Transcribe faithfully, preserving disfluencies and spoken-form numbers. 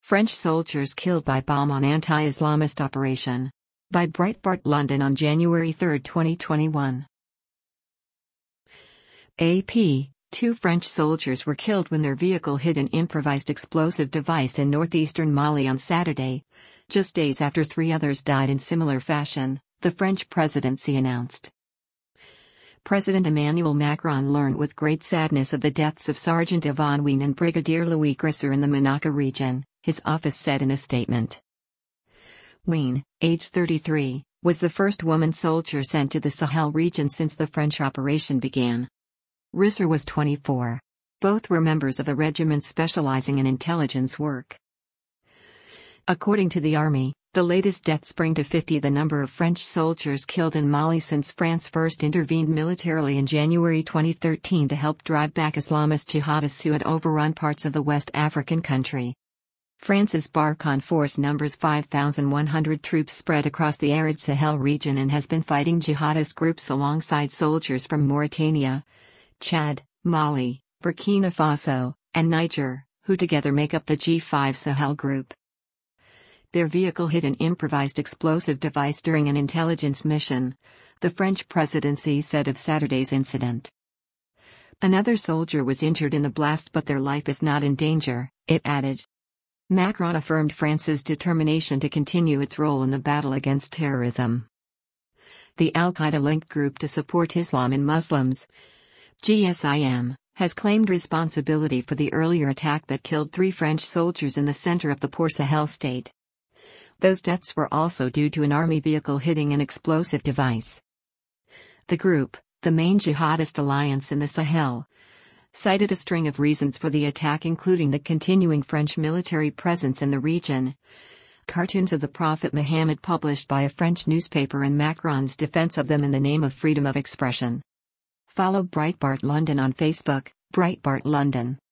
French soldiers killed by bomb on anti-Islamist operation. By Breitbart London on January third, twenty twenty-one. A P. Two French soldiers were killed when their vehicle hit an improvised explosive device in northeastern Mali on Saturday, just days after three others died in similar fashion, the French presidency announced. President Emmanuel Macron learned with great sadness of the deaths of Sergeant Yvonne Wien and Brigadier Louis Grisser in the Menaka region, his office said in a statement. Wien, age thirty-three, was the first woman soldier sent to the Sahel region since the French operation began. Grisser was twenty-four. Both were members of a regiment specializing in intelligence work. According to the army, the latest deaths bring to fifty the number of French soldiers killed in Mali since France first intervened militarily in January twenty thirteen to help drive back Islamist jihadists who had overrun parts of the West African country. France's Barkhane force numbers five thousand one hundred troops spread across the arid Sahel region and has been fighting jihadist groups alongside soldiers from Mauritania, Chad, Mali, Burkina Faso, and Niger, who together make up the G five Sahel group. Their vehicle hit an improvised explosive device during an intelligence mission, the French presidency said of Saturday's incident. Another soldier was injured in the blast, but their life is not in danger, it added. Macron affirmed France's determination to continue its role in the battle against terrorism. The Al-Qaeda-linked group to support Islam in Muslims, G S I M, has claimed responsibility for the earlier attack that killed three French soldiers in the center of the Port Sahel state. Those deaths were also due to an army vehicle hitting an explosive device. The group, the main jihadist alliance in the Sahel, cited a string of reasons for the attack, including the continuing French military presence in the region, cartoons of the Prophet Muhammad published by a French newspaper, and Macron's defense of them in the name of freedom of expression. Follow Breitbart London on Facebook, Breitbart London.